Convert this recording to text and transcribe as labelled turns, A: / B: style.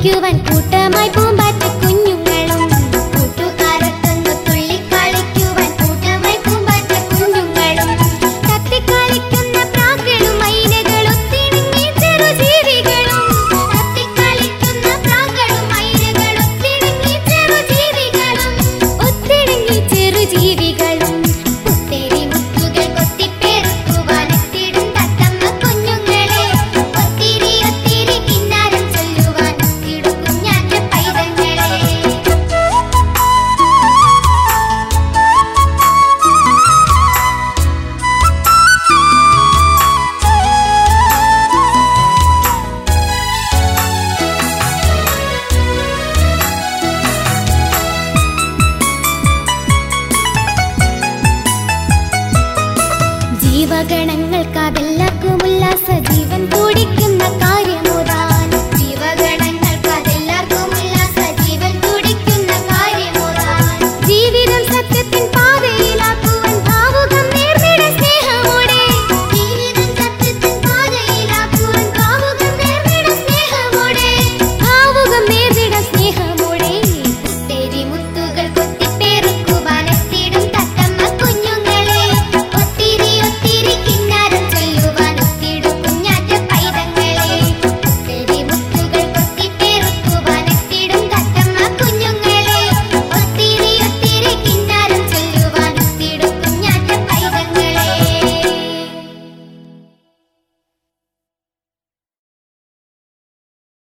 A: കളിക്കുവാൻ കൂട്ടമായി പൂമ്പാറ്റ കുഞ്ഞുങ്ങളും കൂട്ടുകാരൊത്തൊന്നു തുള്ളിക്കളിക്കുവാൻ കൂട്ടമായി പൂമ്പാറ്റ കുഞ്ഞുങ്ങളും തത്തിക്കളിക്കുന്ന പ്രാക്കളും മൈനകളൊത്തിണങ്ങി ചെറുജീവികളും തത്തിക്കളിക്കുന്ന പ്രാക്കളും മൈനകളൊത്തിണങ്ങി ചെറുജീവികളും ഒത്തിണങ്ങി ചെറുജീവികളും ഒത്തിരി മുത്തുകൾ കൊത്തിപ്പെറുക്കുവാനെത്തിടും തത്തമ്മ കുഞ്ഞുങ്ങളെ ഒത്തിരി ഒത്തിരി കിന്നാരം ചൊല്ലുവാൻ ഒത്തിടും കുഞ്ഞാറ്റ പൈതങ്ങളെ. ജീവഗണങ്ങൾക്കാതെല്ലാവർക്കും ഉല്ലാസ ജീവൻ കൂടിക്ക